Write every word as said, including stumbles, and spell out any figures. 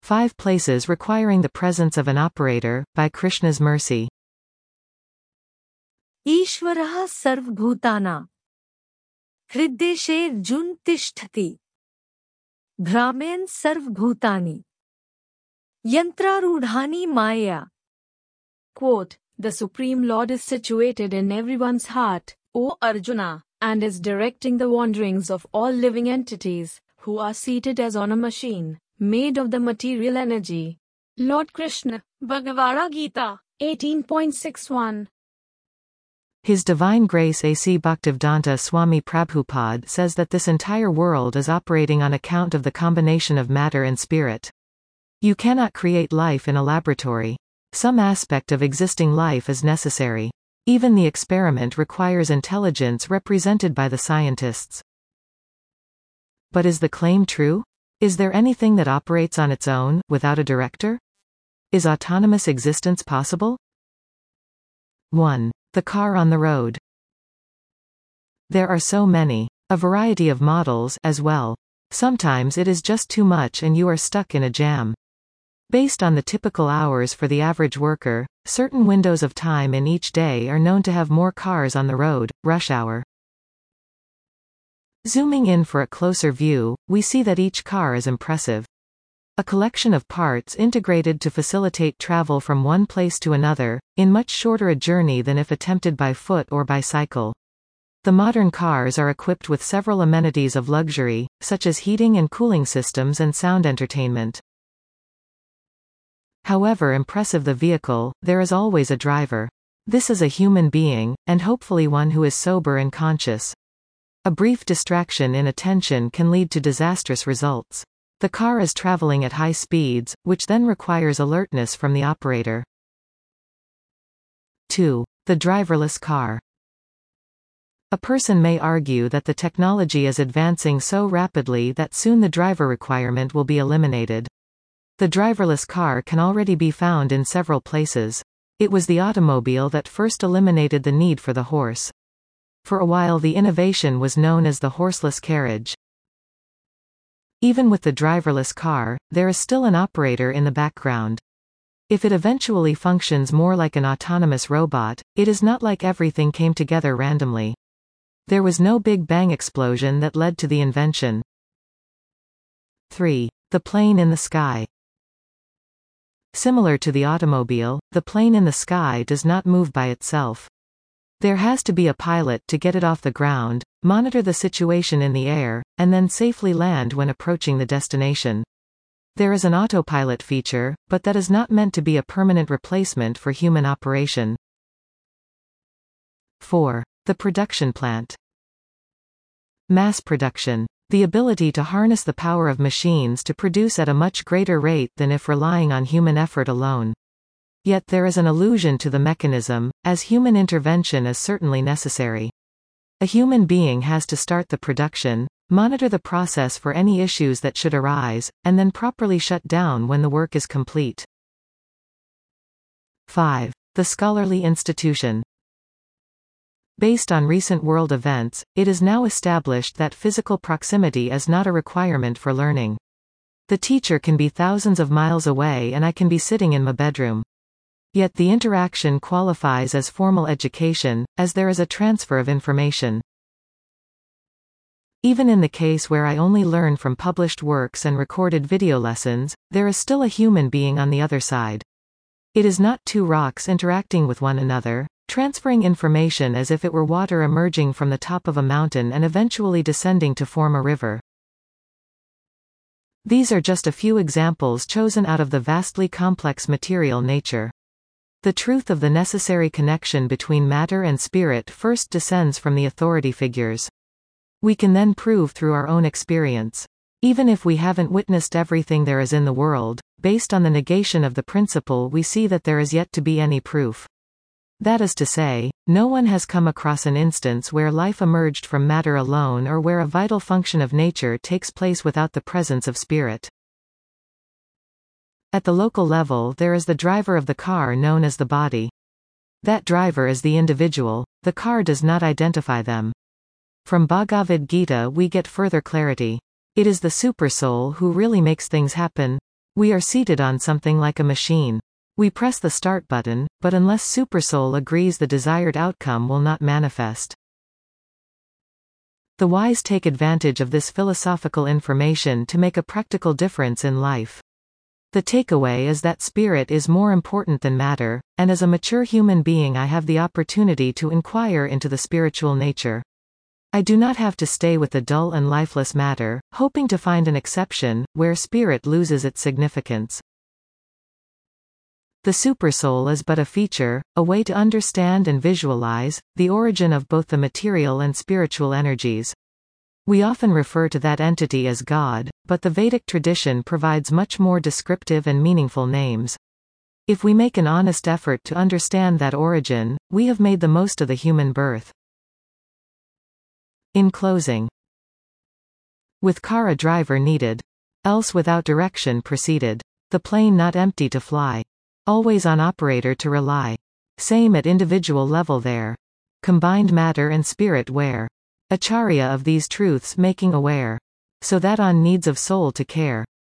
Five places requiring the presence of an operator, by Krishna's mercy. ईश्वरः सर्वभूतानां हृद्देशेऽर्जुन तिष्ठति भ्रामेन सर्वभूतानि यंत्रारूढ़ानि माया. Quote, the Supreme Lord is situated in everyone's heart, O Arjuna, and is directing the wanderings of all living entities, who are seated as on a machine, made of the material energy. Lord Krishna, Bhagavad Gita, eighteen point six one. His Divine Grace A C Bhaktivedanta Swami Prabhupada says that this entire world is operating on account of the combination of matter and spirit. You cannot create life in a laboratory. Some aspect of existing life is necessary. Even the experiment requires intelligence represented by the scientists. But is the claim true? Is there anything that operates on its own, without a director? Is autonomous existence possible? one. The car on the road. There are so many. A variety of models, as well. Sometimes it is just too much and you are stuck in a jam. Based on the typical hours for the average worker, certain windows of time in each day are known to have more cars on the road, rush hour. Zooming in for a closer view, we see that each car is impressive. A collection of parts integrated to facilitate travel from one place to another, in much shorter a journey than if attempted by foot or by cycle. The modern cars are equipped with several amenities of luxury, such as heating and cooling systems and sound entertainment. However impressive the vehicle, there is always a driver. This is a human being, and hopefully one who is sober and conscious. A brief distraction in attention can lead to disastrous results. The car is traveling at high speeds, which then requires alertness from the operator. two. The driverless car. A person may argue that the technology is advancing so rapidly that soon the driver requirement will be eliminated. The driverless car can already be found in several places. It was the automobile that first eliminated the need for the horse. For a while the innovation was known as the horseless carriage. Even with the driverless car, there is still an operator in the background. If it eventually functions more like an autonomous robot, it is not like everything came together randomly. There was no Big Bang explosion that led to the invention. three. The plane in the sky. Similar to the automobile, the plane in the sky does not move by itself. There has to be a pilot to get it off the ground, monitor the situation in the air, and then safely land when approaching the destination. There is an autopilot feature, but that is not meant to be a permanent replacement for human operation. four. The production plant. Mass production. The ability to harness the power of machines to produce at a much greater rate than if relying on human effort alone. Yet there is an allusion to the mechanism, as human intervention is certainly necessary. A human being has to start the production, monitor the process for any issues that should arise, and then properly shut down when the work is complete. five. The scholarly institution. Based on recent world events, it is now established that physical proximity is not a requirement for learning. The teacher can be thousands of miles away and I can be sitting in my bedroom. Yet the interaction qualifies as formal education, as there is a transfer of information. Even in the case where I only learn from published works and recorded video lessons, there is still a human being on the other side. It is not two rocks interacting with one another, transferring information as if it were water emerging from the top of a mountain and eventually descending to form a river. These are just a few examples chosen out of the vastly complex material nature. The truth of the necessary connection between matter and spirit first descends from the authority figures. We can then prove through our own experience. Even if we haven't witnessed everything there is in the world, based on the negation of the principle we see that there is yet to be any proof. That is to say, no one has come across an instance where life emerged from matter alone or where a vital function of nature takes place without the presence of spirit. At the local level there is the driver of the car known as the body. That driver is the individual, the car does not identify them. From Bhagavad Gita we get further clarity. It is the supersoul who really makes things happen. We are seated on something like a machine. We press the start button, but unless Supersoul agrees, the desired outcome will not manifest. The wise take advantage of this philosophical information to make a practical difference in life. The takeaway is that spirit is more important than matter, and as a mature human being I have the opportunity to inquire into the spiritual nature. I do not have to stay with the dull and lifeless matter, hoping to find an exception, where spirit loses its significance. The Supersoul is but a feature, a way to understand and visualize, the origin of both the material and spiritual energies. We often refer to that entity as God, but the Vedic tradition provides much more descriptive and meaningful names. If we make an honest effort to understand that origin, we have made the most of the human birth. In closing, with car a driver needed, else without direction proceeded, the plane not empty to fly. Always on operator to rely. Same at individual level there. Combined matter and spirit where. Acharya of these truths making aware. So that on needs of soul to care.